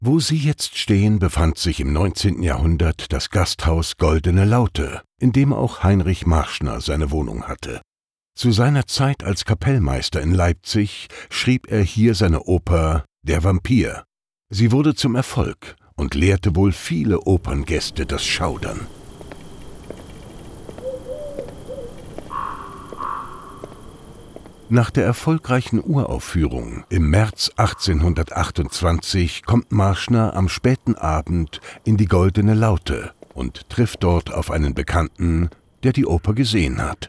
Wo sie jetzt stehen, befand sich im 19. Jahrhundert das Gasthaus Goldene Laute, in dem auch Heinrich Marschner seine Wohnung hatte. Zu seiner Zeit als Kapellmeister in Leipzig schrieb er hier seine Oper »Der Vampir«. Sie wurde zum Erfolg und lehrte wohl viele Operngäste das Schaudern. Nach der erfolgreichen Uraufführung im März 1828 kommt Marschner am späten Abend in die Goldene Laute und trifft dort auf einen Bekannten, der die Oper gesehen hat.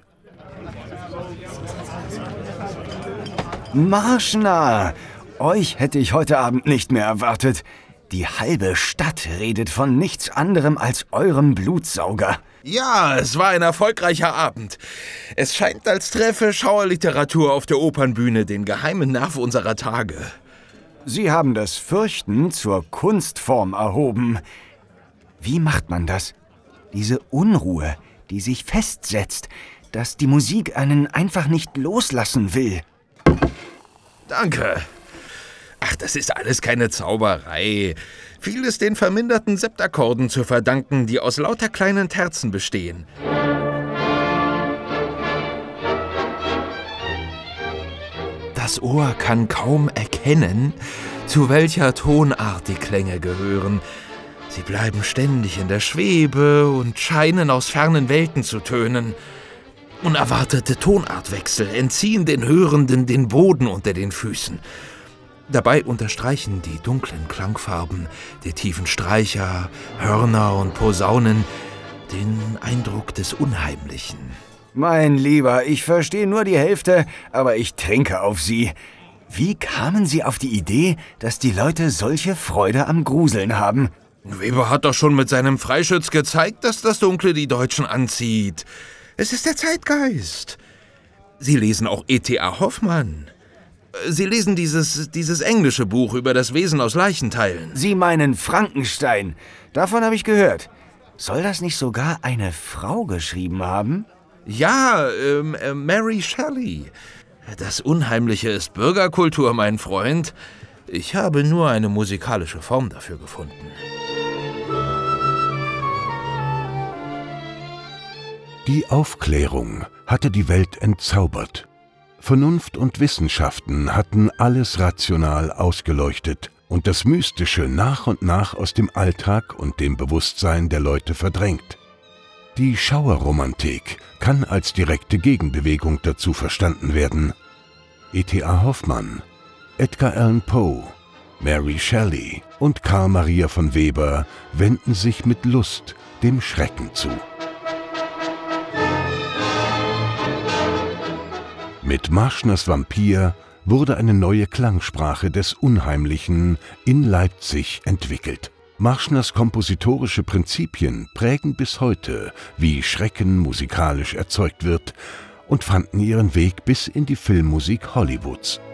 Marschner, euch hätte ich heute Abend nicht mehr erwartet. Die halbe Stadt redet von nichts anderem als eurem Blutsauger. Ja, es war ein erfolgreicher Abend. Es scheint, als treffe Schauerliteratur auf der Opernbühne den geheimen Nerv unserer Tage. Sie haben das Fürchten zur Kunstform erhoben. Wie macht man das? Diese Unruhe, die sich festsetzt, dass die Musik einen einfach nicht loslassen will. Danke. Ach, das ist alles keine Zauberei. Vieles den verminderten Septakkorden zu verdanken, die aus lauter kleinen Terzen bestehen. Das Ohr kann kaum erkennen, zu welcher Tonart die Klänge gehören. Sie bleiben ständig in der Schwebe und scheinen aus fernen Welten zu tönen. Unerwartete Tonartwechsel entziehen den Hörenden den Boden unter den Füßen. Dabei unterstreichen die dunklen Klangfarben, die tiefen Streicher, Hörner und Posaunen den Eindruck des Unheimlichen. Mein Lieber, ich verstehe nur die Hälfte, aber ich trinke auf Sie. Wie kamen Sie auf die Idee, dass die Leute solche Freude am Gruseln haben? Weber hat doch schon mit seinem Freischütz gezeigt, dass das Dunkle die Deutschen anzieht. Es ist der Zeitgeist. Sie lesen auch E.T.A. Hoffmann. Sie lesen dieses englische Buch über das Wesen aus Leichenteilen. Sie meinen Frankenstein. Davon habe ich gehört. Soll das nicht sogar eine Frau geschrieben haben? Ja, Mary Shelley. Das Unheimliche ist Bürgerkultur, mein Freund. Ich habe nur eine musikalische Form dafür gefunden. Die Aufklärung hatte die Welt entzaubert. Vernunft und Wissenschaften hatten alles rational ausgeleuchtet und das Mystische nach und nach aus dem Alltag und dem Bewusstsein der Leute verdrängt. Die Schauerromantik kann als direkte Gegenbewegung dazu verstanden werden. E.T.A. Hoffmann, Edgar Allan Poe, Mary Shelley und Karl Maria von Weber wenden sich mit Lust dem Schrecken zu. Mit Marschners Vampir wurde eine neue Klangsprache des Unheimlichen in Leipzig entwickelt. Marschners kompositorische Prinzipien prägen bis heute, wie Schrecken musikalisch erzeugt wird, und fanden ihren Weg bis in die Filmmusik Hollywoods.